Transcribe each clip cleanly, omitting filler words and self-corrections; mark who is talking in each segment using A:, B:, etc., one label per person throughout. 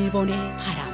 A: 일본의 바람.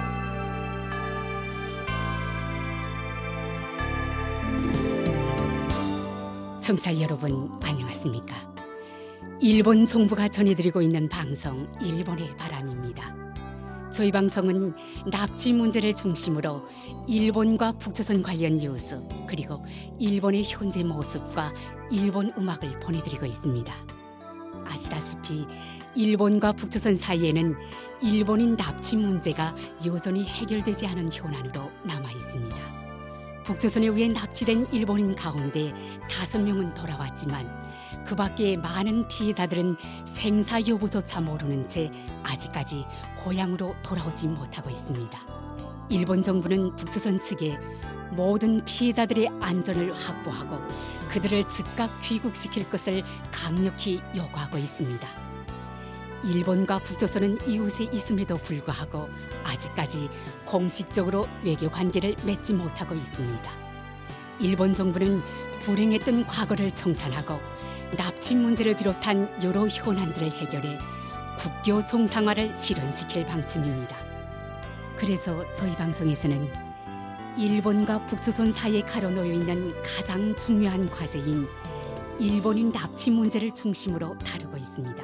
A: 청취자 여러분 안녕하십니까? 일본 정부가 전해드리고 있는 방송 일본의 바람입니다. 저희 방송은 납치 문제를 중심으로 일본과 북조선 관련 뉴스 그리고 일본의 현재 모습과 일본 음악을 보내드리고 있습니다. 아시다시피 일본과 북조선 사이에는 일본인 납치 문제가 여전히 해결되지 않은 현안으로 남아 있습니다. 북조선에 의해 납치된 일본인 가운데 5명은 돌아왔지만 그 밖에 많은 피해자들은 생사 여부조차 모르는 채 아직까지 고향으로 돌아오지 못하고 있습니다. 일본 정부는 북조선 측에 모든 피해자들의 안전을 확보하고 그들을 즉각 귀국시킬 것을 강력히 요구하고 있습니다. 일본과 북조선은 이웃에 있음에도 불구하고 아직까지 공식적으로 외교 관계를 맺지 못하고 있습니다. 일본 정부는 불행했던 과거를 청산하고 납치 문제를 비롯한 여러 현안들을 해결해 국교 정상화를 실현시킬 방침입니다. 그래서 저희 방송에서는 일본과 북조선 사이에 가로놓여 있는 가장 중요한 과제인 일본인 납치 문제를 중심으로 다루고 있습니다.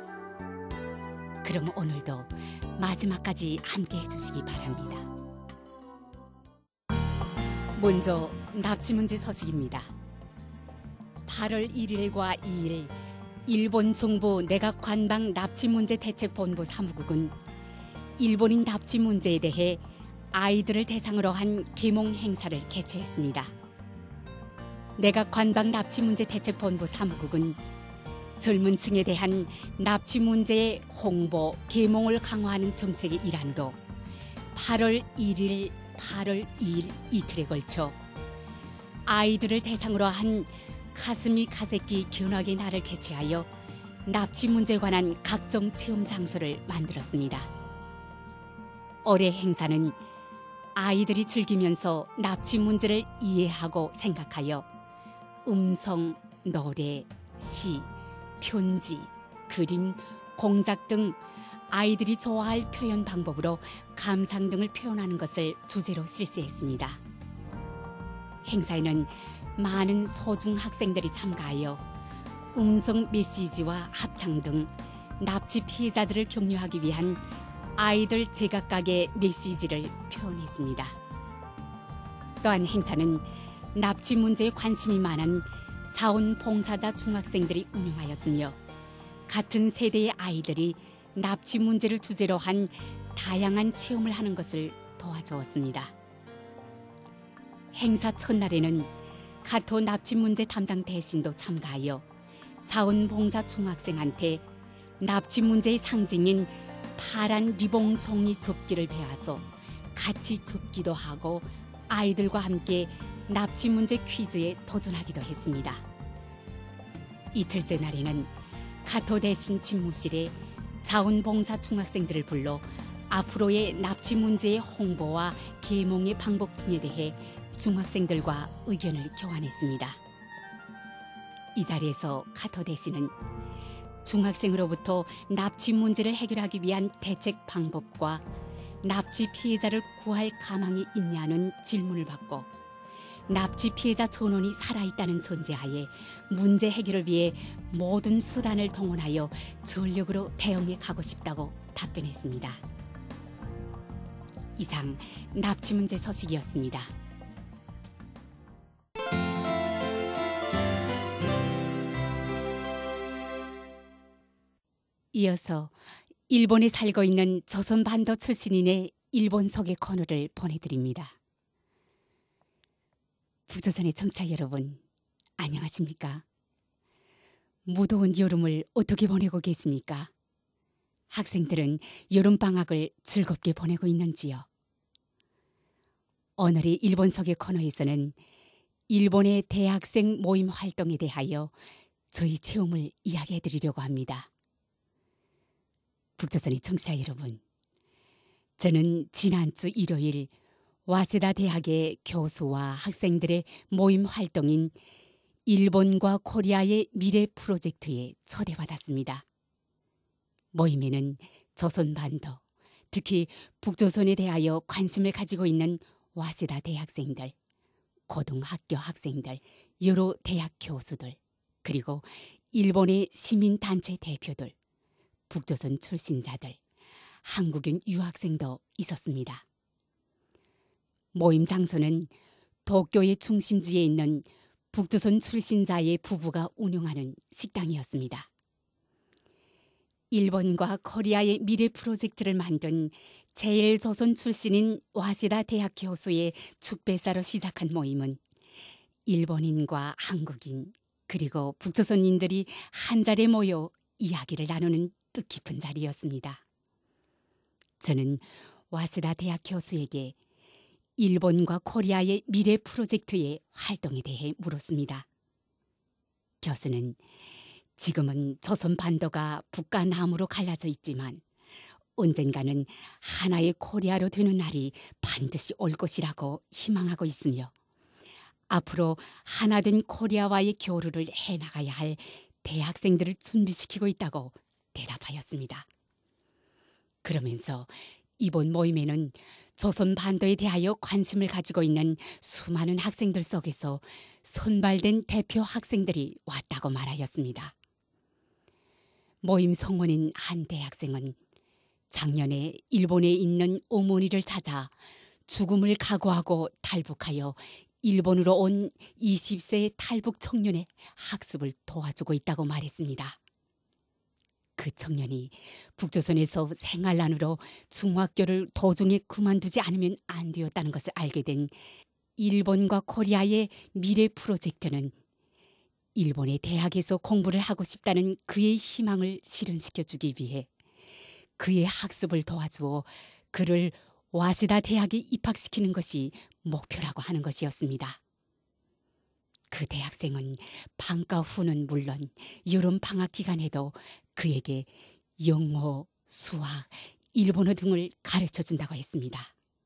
A: 그럼 오늘도 마지막까지 함께 해주시기 바랍니다. 먼저 납치 문제 소식입니다. 8월 1일과 2일 일본 정부 내각관방 납치문제대책본부 사무국은 일본인 납치 문제에 대해 아이들을 대상으로 한 계몽 행사를 개최했습니다. 내각관방 납치문제대책본부 사무국은 젊은 층에 대한 납치 문제의 홍보, 계몽을 강화하는 정책의 일환으로 8월 1일, 8월 2일 이틀에 걸쳐 아이들을 대상으로 한 가슴이 가세끼 견학의 날을 개최하여 납치 문제에 관한 각종 체험 장소를 만들었습니다. 올해 행사는 아이들이 즐기면서 납치 문제를 이해하고 생각하여 음성, 노래, 시, 편지, 그림, 공작 등 아이들이 좋아할 표현 방법으로 감상 등을 표현하는 것을 주제로 실시했습니다. 행사에는 많은 소중 학생들이 참가하여 음성 메시지와 합창 등 납치 피해자들을 격려하기 위한 아이들 제각각의 메시지를 표현했습니다. 또한 행사는 납치 문제에 관심이 많은 자원봉사자 중학생들이 운영하였으며 같은 세대의 아이들이 납치 문제를 주제로 한 다양한 체험을 하는 것을 도와주었습니다. 행사 첫날에는 가토 납치 문제 담당 대신도 참가하여 자원봉사 중학생한테 납치 문제의 상징인 파란 리봉 종이 접기를 배워서 같이 접기도 하고 아이들과 함께 납치 문제 퀴즈에 도전하기도 했습니다. 이틀째 날에는 가토 대신 집무실에 자원봉사 중학생들을 불러 앞으로의 납치 문제의 홍보와 계몽의 방법 등에 대해 중학생들과 의견을 교환했습니다. 이 자리에서 가토 대신은 중학생으로부터 납치 문제를 해결하기 위한 대책 방법과 납치 피해자를 구할 가망이 있냐는 질문을 받고 납치 피해자 전원이 살아있다는 전제하에 문제 해결을 위해 모든 수단을 동원하여 전력으로 대응해 가고 싶다고 답변했습니다. 이상 납치 문제 소식이었습니다. 이어서 일본에 살고 있는 조선반도 출신인의 일본 소개 코너를 보내드립니다. 북조선의 청취자 여러분, 안녕하십니까? 무더운 여름을 어떻게 보내고 계십니까? 학생들은 여름방학을 즐겁게 보내고 있는지요? 오늘의 일본 소개 코너에서는 일본의 대학생 모임 활동에 대하여 저희 체험을 이야기해 드리려고 합니다. 북조선의 청취자 여러분, 저는 지난주 일요일 와세다 대학의 교수와 학생들의 모임 활동인 일본과 코리아의 미래 프로젝트에 초대받았습니다. 모임에는 조선반도, 특히 북조선에 대하여 관심을 가지고 있는 와세다 대학생들, 고등학교 학생들, 여러 대학 교수들, 그리고 일본의 시민단체 대표들, 북조선 출신자들, 한국인 유학생도 있었습니다. 모임 장소는 도쿄의 중심지에 있는 북조선 출신자의 부부가 운영하는 식당이었습니다. 일본과 코리아의 미래 프로젝트를 만든 제일조선 출신인 와세다 대학 교수의 축배사로 시작한 모임은 일본인과 한국인 그리고 북조선인들이 한자리에 모여 이야기를 나누는 뜻깊은 자리였습니다. 저는 와세다 대학 교수에게 일본과 코리아의 미래 프로젝트의 활동에 대해 물었습니다. 교수는 지금은 조선 반도가 북과 남으로 갈라져 있지만 언젠가는 하나의 코리아로 되는 날이 반드시 올 것이라고 희망하고 있으며 앞으로 하나된 코리아와의 교류를 해나가야 할 대학생들을 준비시키고 있다고 대답하였습니다. 그러면서 이번 모임에는 조선 반도에 대하여 관심을 가지고 있는 수많은 학생들 속에서 선발된 대표 학생들이 왔다고 말하였습니다. 모임 성원인 한 대학생은 작년에 일본에 있는 어머니를 찾아 죽음을 각오하고 탈북하여 일본으로 온 20세 탈북 청년의 학습을 도와주고 있다고 말했습니다. 그 청년이 북조선에서 생활난으로 중학교를 도중에 그만두지 않으면 안 되었다는 것을 알게 된 일본과 코리아의 미래 프로젝트는 일본의 대학에서 공부를 하고 싶다는 그의 희망을 실현시켜주기 위해 그의 학습을 도와주어 그를 와세다 대학에 입학시키는 것이 목표라고 하는 것이었습니다. 그 대학생은 방과 후는 물론 여름 방학 기간에도 그에게 영어, 수학, 일본어 등을 가르쳐준다고 했습니다.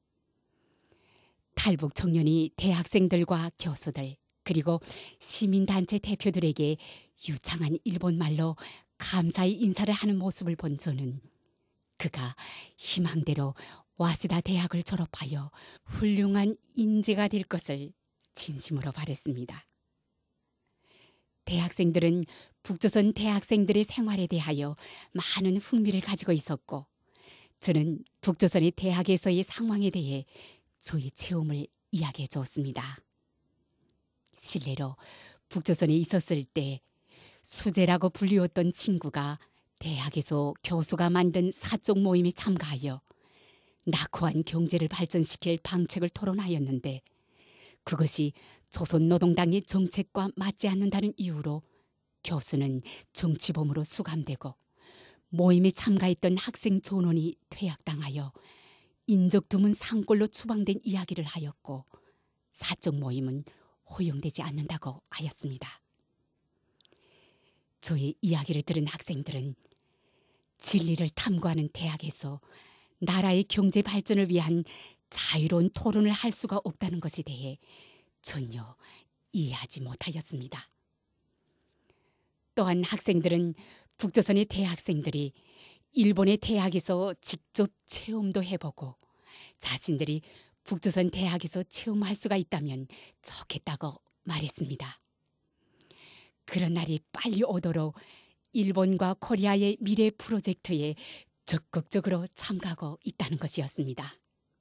A: 탈북 청년이 대학생들과 교수들 그리고 시민단체 대표들에게 유창한 일본말로 감사의 인사를 하는 모습을 본 저는 그가 희망대로 와세다 대학을 졸업하여 훌륭한 인재가 될 것을 진심으로 바랬습니다. 대학생들은 북조선 대학생들의 생활에 대하여 많은 흥미를 가지고 있었고 저는 북조선의 대학에서의 상황에 대해 저의 체험을 이야기해 주었습니다. 실례로 북조선에 있었을 때 수재라고 불리웠던 친구가 대학에서 교수가 만든 사적 모임에 참가하여 낙후한 경제를 발전시킬 방책을 토론하였는데 그것이 조선노동당의 정책과 맞지 않는다는 이유로 교수는 정치범으로 수감되고 모임에 참가했던 학생 전원이 퇴학당하여 인적 드문 산골로 추방된 이야기를 하였고 사적 모임은 허용되지 않는다고 하였습니다. 저의 이야기를 들은 학생들은 진리를 탐구하는 대학에서 나라의 경제 발전을 위한 자유로운 토론을 할 수가 없다는 것에 대해 전혀 이해하지 못하였습니다. 또한 학생들은 북조선의 대학생들이 일본의 대학에서 직접 체험도 해보고 자신들이 북조선 대학에서 체험할 수가 있다면 좋겠다고 말했습니다. 그런 날이 빨리 오도록 일본과 코리아의 미래 프로젝트에 적극적으로 참가하고 있다는 것이었습니다.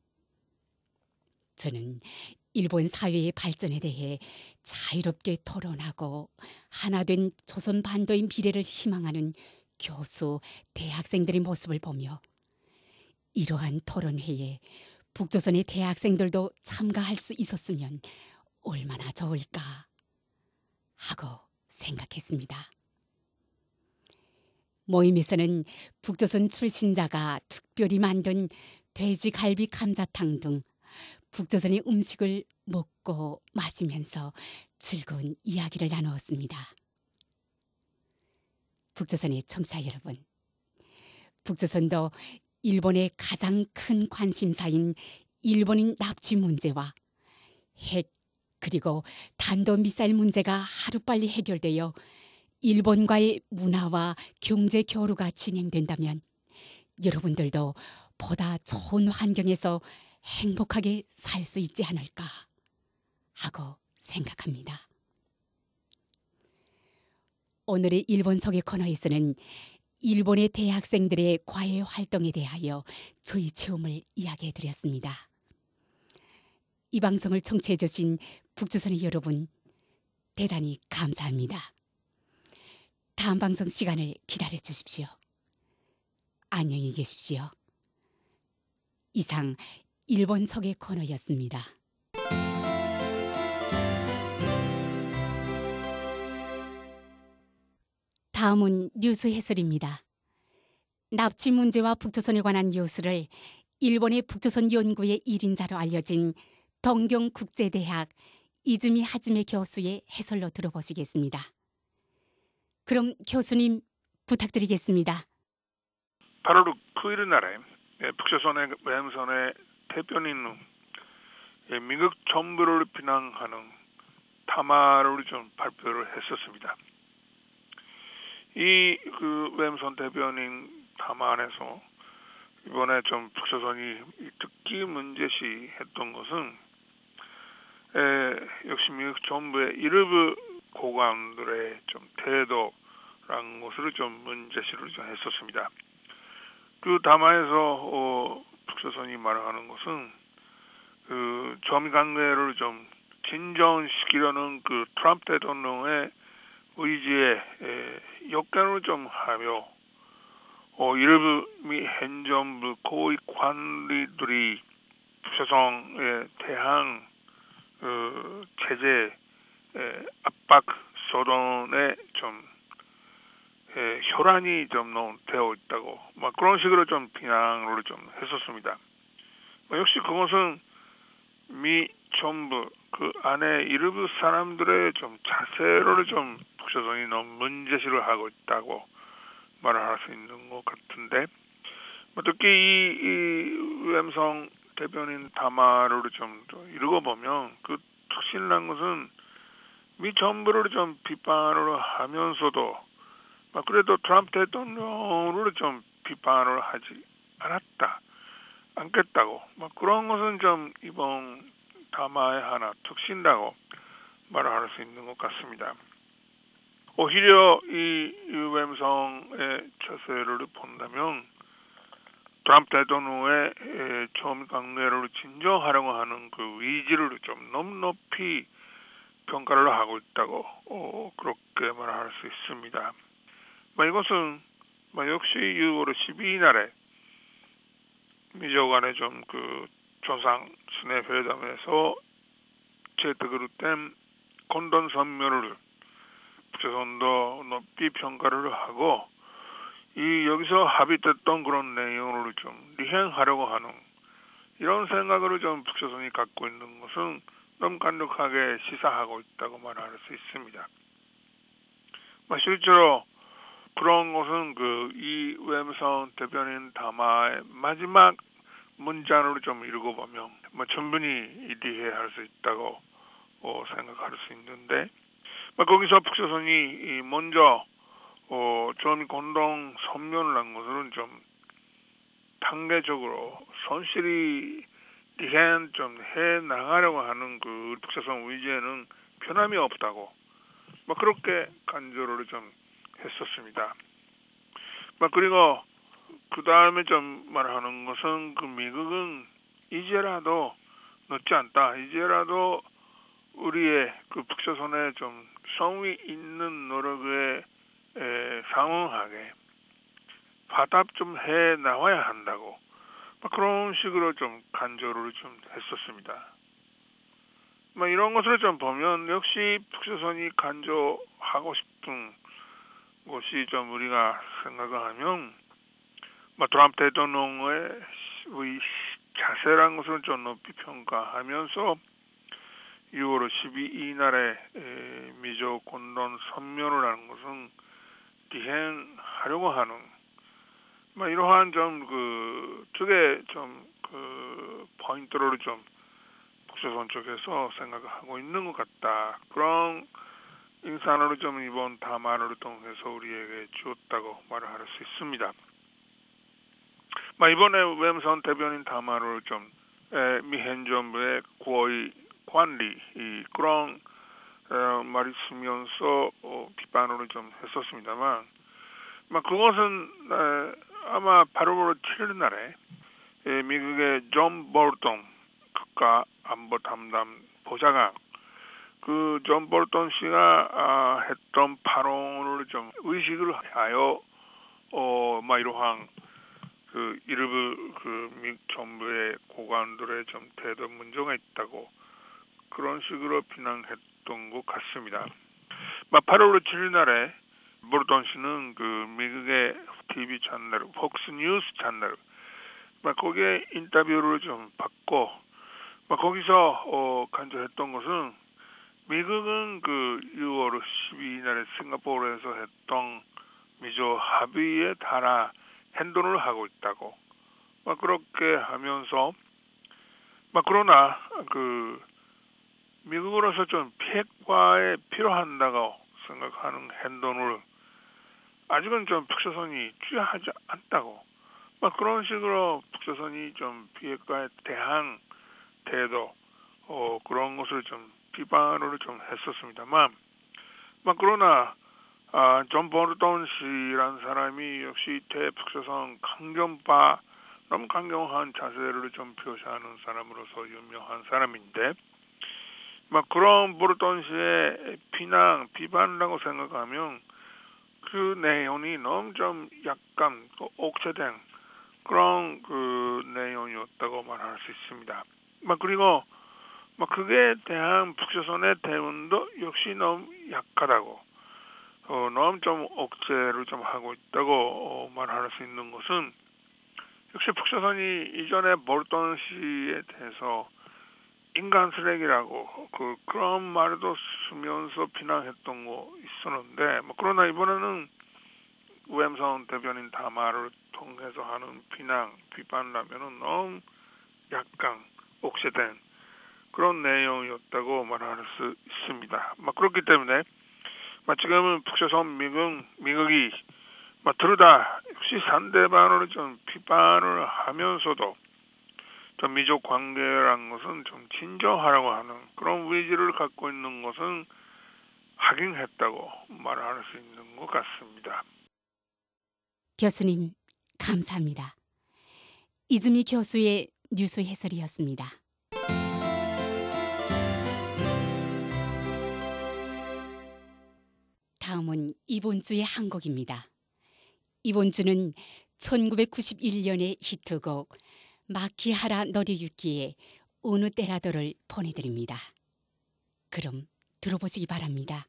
A: 저는 일본 사회의 발전에 대해 자유롭게 토론하고 하나된 조선 반도의 미래를 희망하는 교수, 대학생들의 모습을 보며 이러한 토론회에 북조선의 대학생들도 참가할 수 있었으면 얼마나 좋을까 하고 생각했습니다. 모임에서는 북조선 출신자가 특별히 만든 돼지갈비 감자탕 등 북조선의 음식을 먹고 마시면서 즐거운 이야기를 나누었습니다. 북조선의 청취자 여러분, 북조선도 일본의 가장 큰 관심사인 일본인 납치 문제와 핵 그리고 탄도미사일 문제가 하루빨리 해결되어 일본과의 문화와 경제 교류가 진행된다면 여러분들도 보다 좋은 환경에서 행복하게 살 수 있지 않을까 하고 생각합니다. 오늘의 일본서계 코너에서는 일본의 대학생들의 과외 활동에 대하여 저희 체험을 이야기해 드렸습니다. 이 방송을 청취해 주신 북조선의 여러분, 대단히 감사합니다. 다음 방송 시간을 기다려 주십시오. 안녕히 계십시오. 이상 일본서계 코너였습니다. 다음은 뉴스 해설입니다. 납치 문제와 북조선에 관한 뉴스를 일본의 북조선 연구의 1인자로 알려진 동경국제대학 이즈미 하지메 교수의 해설로 들어보시겠습니다. 그럼 교수님 부탁드리겠습니다.
B: 8월 9일 날에 북조선의 외무선의 대변인은 미국 정부를 비난하는 담화를 좀 발표를 했었습니다. 이 외무선 대변인 담화 안에서 이번에 좀 북조선이 특히 문제시했던 것은 역시 미국 정부의 일부 고관들의 좀 태도라는 것을 좀 문제시를 좀 했었습니다. 그 담화에서 북조선이 말하는 것은 점 관계를 좀 진전시키려는 트럼프 대통령의 의지에 역행을 좀 하며 일부 미 행정부 고위 관리들이 북조선에 대한 제재 압박 소동에 좀 혈안이 좀 되어 있다고 그런 식으로 좀 비난을 좀 했었습니다. 역시 그것은 미 정부 그 안에 일부 사람들의 좀 자세를 좀 북조선이 너무 문제시를 하고 있다고 말을 할 수 있는 것 같은데, 특히 이 외무성 대변인 담화를 좀 읽어보면 특실난 것은 미 정부를 좀 비판을 하면서도 그래도 트럼프 대통령을 좀 비판을 하지 않겠다고 그런 것은 좀 이번 담화의 하나 특징이라고 말을 할 수 있는 것 같습니다. 오히려 이 외무성의 자세를 본다면 트럼프 대통령의 점 관계를 진정하려고 하는 의지를 좀 너무 높이 평가를 하고 있다고 그렇게 말할 수 있습니다. 이것은 역시 6월 12일 날에 미조 간의 좀 조상 순회 회담에서 채택으로 된 공동 성명을 북조선도 높이 평가를 하고 여기서 합의됐던 그런 내용을 좀 이행하려고 하는 이런 생각을 좀 북조선이 갖고 있는 것은 너무 강력하게 시사하고 있다고 말할 수 있습니다. 실제로 그런 것은 이 외무성 대변인 담화의 마지막 문장을 좀 읽어보면 충분히 이해할 수 있다고 생각할 수 있는데, 거기서 북조선이 먼저 전 공동 성명을 한 것은 좀 단계적으로 손실이 이행 좀 해 나가려고 하는 북조선 의지에는 변함이 없다고 그렇게 간주를 좀 했었습니다. 그리고 그 다음에 좀 말하는 것은 미국은 이제라도 늦지 않다. 이제라도 우리의 북조선에 좀 성의 있는 노력에 상응하게 화답 좀 해 나와야 한다고 그런 식으로 좀 간조를 좀 했었습니다. 이런 것을 좀 보면 역시 북조선이 간조하고 싶은 것이 좀 우리가 생각을 하면 트럼프 대통령의 자세라는 것을 좀 높이 평가하면서 6월 12일 날에 미조 공동 성명을 하는 것은 이행하려고 하는 이러한 좀 쪽에 좀 포인트를 좀 북조선 쪽에서 생각하고 있는 것 같다. 그런 인상을 좀 이번 담화를 통해서 우리에게 주었다고 말을 할 수 있습니다. 이번에 웸성 대변인 담화를 좀 미 현 정부의 고의 관리 그런 말이 쓰면서 비판을 좀 했었습니다만, 그것은 아마 8월 7일 날에 미국의 존 볼턴 국가안보 담당 보좌관 그 존 볼턴 씨가 했던 발언을 좀 의식을 하여 이러한 그 일부 그 미국 정부의 고관들의 좀 태도 문제가 있다고 그런 식으로 비난했던 것 같습니다. 8월 7일 날에 볼턴 씨는 그 미국의 TV 채널 폭스 뉴스 채널 거기에 인터뷰를 좀 받고 거기서 간절했던 것은 미국은 그 6월 12일 날에 싱가포르에서 했던 미조 합의에 따라 행동을 하고 있다고 그렇게 하면서 그러나 그 미국으로서 좀 피해과에 필요한다고 생각하는 행동을 아직은 좀 북조선이 취하지 않다고 그런 식으로 북조선이 좀 피해과에 대한 태도 그런 것을 좀 비판을 좀 했었습니다만 그러나 존 볼턴 씨라는 사람이 역시 대북조선 강경파 너무 강경한 자세를 좀 표시하는 사람으로서 유명한 사람인데 그런 볼턴 씨의 비판이라고 생각하면 그 내용이 너무 좀 약간 옥죄된 그런 그 내용이었다고 말할 수 있습니다. 그리고 그에 대한 북조선의 대응도 역시 너무 약하다고 너무 좀 억제를 좀 하고 있다고 말할 수 있는 것은 역시 북조선이 이전에 볼턴 씨에 대해서 인간 쓰레기라고 그런 말도 쓰면서 비난했던 거 있었는데 그러나 이번에는 웸성 대변인 담화를 통해서 하는 비판이라면은 너무 약간 옥죄된 그런 내용이었다고 말할 수 있습니다. 그렇기 때문에 지금은 북조선 미국이 둘다 역시 상대방으로 좀 비판을 하면서도 좀 미족 관계라는 것은 좀 진정하려고 하는 그런 의지를 갖고 있는 것은 확인했다고 말할 수 있는 것 같습니다.
A: 교수님, 감사합니다. 이즈미 교수의 뉴스 해설이었습니다. 다음은 이번 주의 한 곡입니다. 이번 주는 1991년의 히트곡 마키하라 노리유키의 어느 때라도를 보내드립니다. 그럼 들어보시기 바랍니다.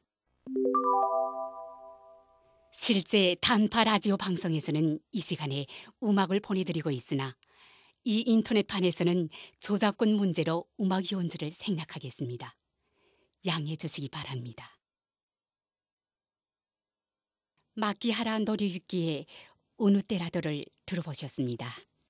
A: 실제 단파 라디오 방송에서는 이 시간에 음악을 보내드리고 있으나 이 인터넷판에서는 저작권 문제로 음악 연주를 생략하겠습니다. 양해해 주시기 바랍니다. 마키하라 노리유키의 어느 때라도를 들어보셨습니다.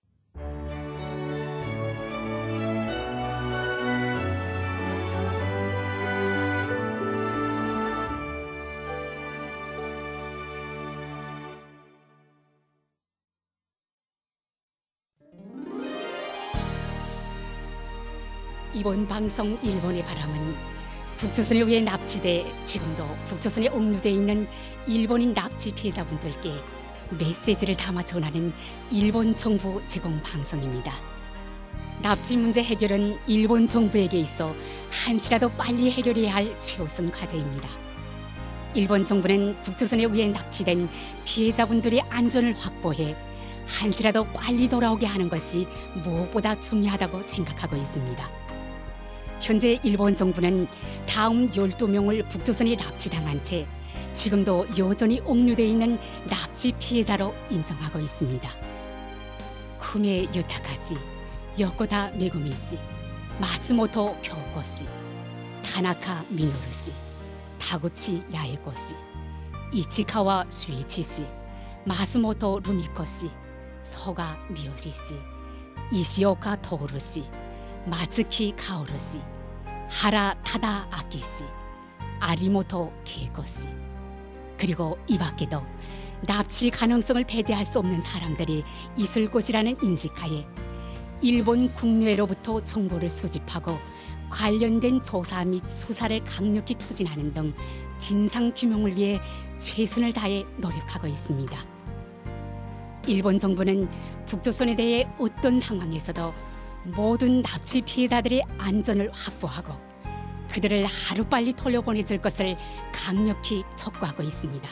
A: 이번 방송 일본의 바람은 북조선에 의해 납치돼 지금도 북조선에 억류돼 있는 일본인 납치 피해자분들께 메시지를 담아 전하는 일본 정부 제공 방송입니다. 납치 문제 해결은 일본 정부에게 있어 한시라도 빨리 해결해야 할 최우선 과제입니다. 일본 정부는 북조선에 의해 납치된 피해자분들의 안전을 확보해 한시라도 빨리 돌아오게 하는 것이 무엇보다 중요하다고 생각하고 있습니다. 현재 일본 정부는 다음 12명을 북조선에 납치당한 채 지금도 여전히 억류되어 있는 납치 피해자로 인정하고 있습니다. 쿠메 유타카 씨, 요코다 메구미 씨, 마츠모토 교코 씨, 타나카 미노루 씨, 타구치 야에코 씨, 이치카와 슈이치 씨, 마스모토 루미코 씨, 서가 미요시 씨, 이시오카 토루 씨, 마츠키 카오루 씨, 하라 타다 아키 씨, 아리모토 케이코 씨, 그리고 이 밖에도 납치 가능성을 배제할 수 없는 사람들이 있을 곳이라는 인식하에 일본 국내로부터 정보를 수집하고 관련된 조사 및 수사를 강력히 추진하는 등 진상 규명을 위해 최선을 다해 노력하고 있습니다. 일본 정부는 북조선에 대해 어떤 상황에서도 모든 납치 피해자들의 안전을 확보하고 그들을 하루빨리 돌려보내줄 것을 강력히 촉구하고 있습니다.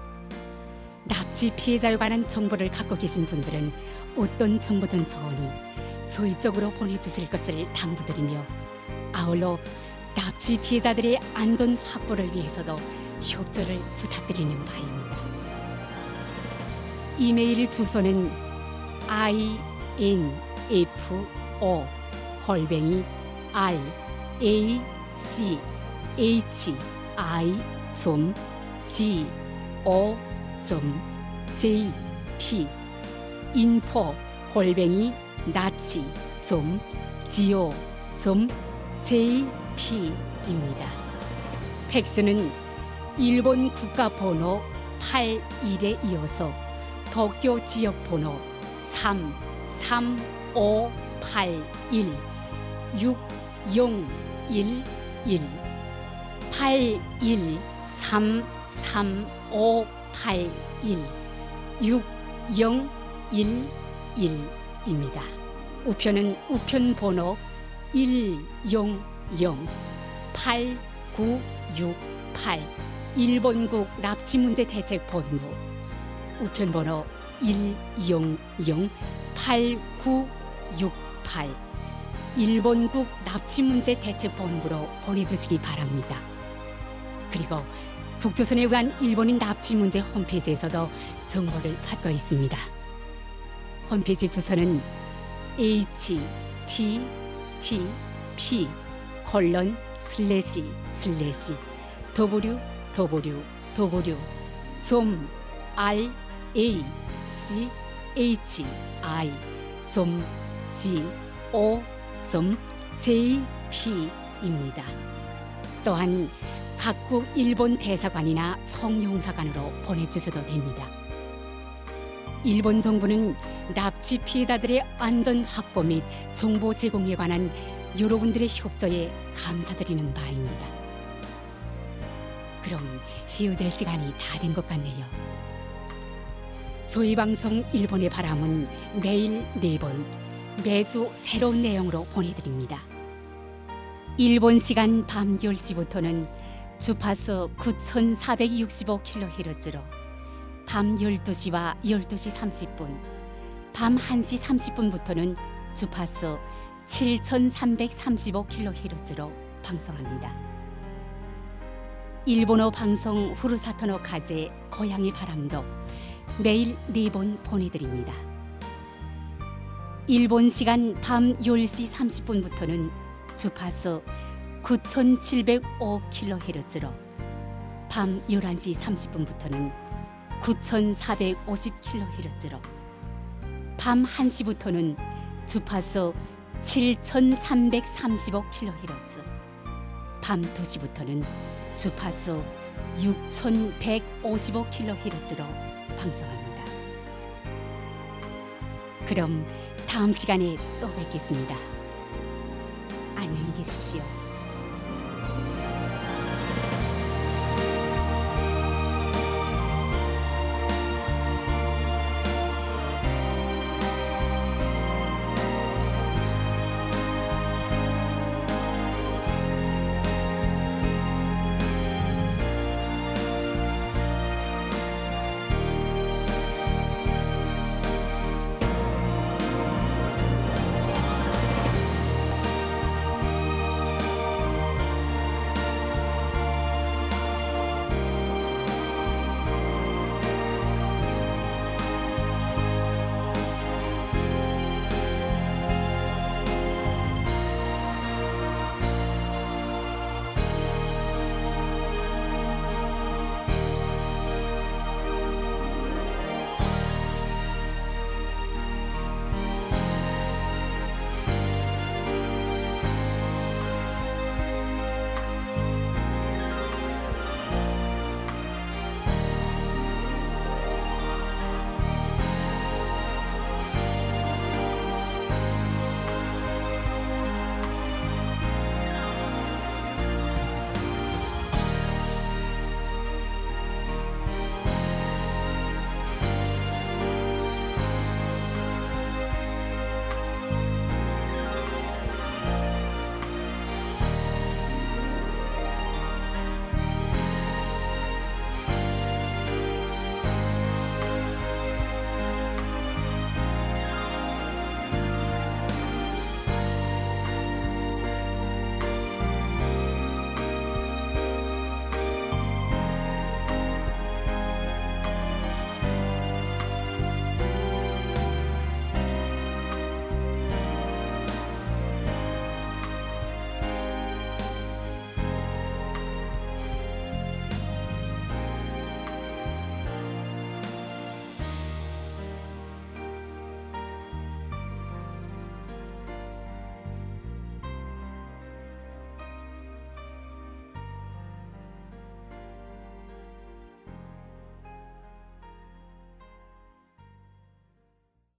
A: 납치 피해자에 관한 정보를 갖고 계신 분들은 어떤 정보든 좋으니 저희 쪽으로 보내주실 것을 당부드리며 아울러 납치 피해자들의 안전 확보를 위해서도 협조를 부탁드리는 바입니다. 이메일 주소는 info@rachi.go.jp info@nachi.go.jp입니다. 팩스는 일본 국가번호 81에 이어서 도쿄 지역번호 33581 6011 81333581 6011입니다. 우편은 우편번호 1008968 일본국 납치문제대책본부 우편번호 1008968 일본국 납치문제대책본부로 보내주시기 바랍니다. 그리고 북조선에 의한 일본인 납치문제 홈페이지에서도 정보를 받고 있습니다. 홈페이지 주소는 www.rachi.go.jp입니다. 또한 각국 일본 대사관이나 총영사관으로 보내주셔도 됩니다. 일본 정부는 납치 피해자들의 안전 확보 및 정보 제공에 관한 여러분들의 협조에 감사드리는 바입니다. 그럼 헤어질 시간이 다 된 것 같네요. 저희 방송 일본의 바람은 매일 4번, 매주 새로운 내용으로 보내드립니다. 일본 시간 밤 10시부터는 주파수 9465kHz로 밤 12시와 12시 30분, 밤 1시 30분부터는 주파수 7335kHz로 방송합니다. 일본어 방송 후루사토노 카제 고향의 바람도 매일 4번 보내드립니다. 일본 시간 밤 10시 30분부터는 주파수 9705kHz로 밤 11시 30분부터는 9450kHz로 밤 1시부터는 주파수 7335kHz 밤 2시부터는 주파수 6155kHz로 방송합니다. 그럼 다음 시간에 또 뵙겠습니다. 안녕히 계십시오.